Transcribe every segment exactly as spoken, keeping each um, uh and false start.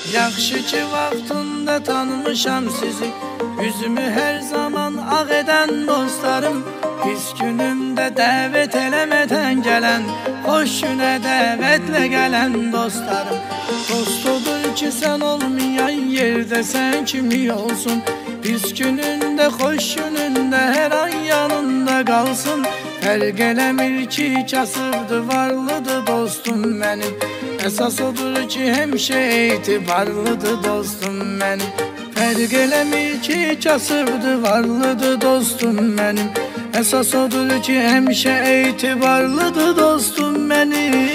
Yaxşı ki vaxtında tanımışam sizi, üzümü hər zaman ağ edən dostlarım. Pis günümdə dəvət eləmədən gələn, xoş günə dəvətlə gələn dostlarım. Dost odur ki sən olmayan yerdə sən kimi olsun. Pis günündə, xoş günündə hər an yanında qalsın. Fərq eləmir ki kasıbdır, varlıdır dostum mənim. Əsas odur ki həmişə etibarlıdır dostum mənim. Fərq eləmir ki kasıbdır, varlıdır dostum mənim. Əsas odur ki həmişə etibarlıdır dostum mənim.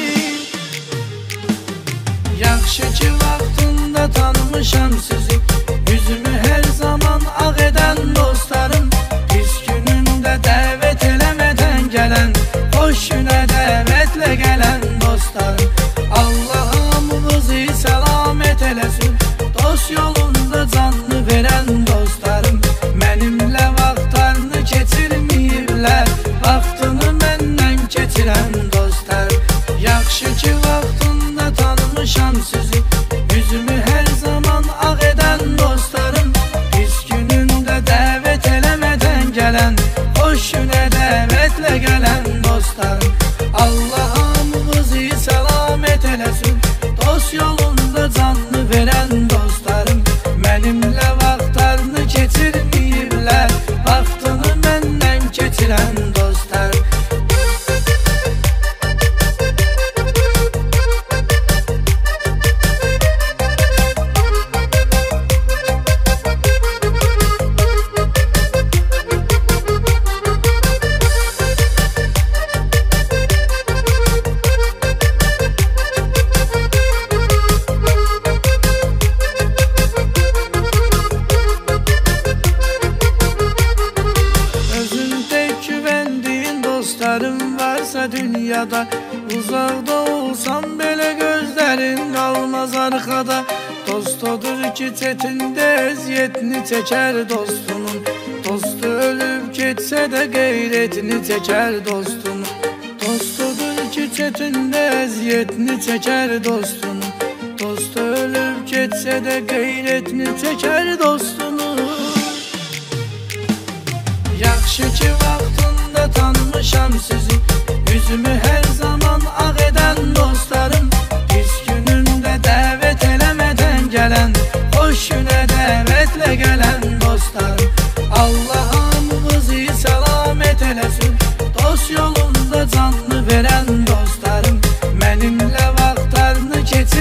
Yaxşı ki vaxtında tanımışam sizi, üzümü hər zaman ağ edən dostlarım. Pis günümdə dəvət eləmədən gələn, xoş günə dəvətlə gələn dostlarım. Allah hamımızı səlamət eləsin, dost yolunda canını verən dostlarım. Mənimlə vaxtlarını keçirməyiblər, vaxtını məndən keçirən dostlarım. Yaxşı ki vaxtında tanımışam sizi, üzümü hər zaman ağ edən dostlarım. Pis günündə dəvət eləmədən gələn, xoş günə dəvətlə gələn dostlarım. Allah hamımızı səlamət eləsin, dost yolunda canını verən dostlarım. Mənimlə vaxtlarını keçirməyiblər, vaxtını məndən keçirən dostlarım. Dostlarım varsa dünyada, uzaqda olsam belə gözlərin qalmaz arxada. Dost odur ki çətində əziyyətini çəkər dostunun. Dostu ölüb getsə də qeyrətini çəkər dostunun. Dost odur ki çətində əziyyətini çəkər dostunun. Dostu ölüb getsə də qeyrətini çəkər dostunun. Yaxşı ki vaxtında tanımışam sizi, üzümü hər zaman ağ edən dostlarım. Pis günümdə dəvət eləmədən gələn, xoş günə dəvətlə gələn dostlarım. Allah hamımızı səlamət eləsin, dost yolunda canını verən dostlarım. Mənimlə vaxtlarını keçir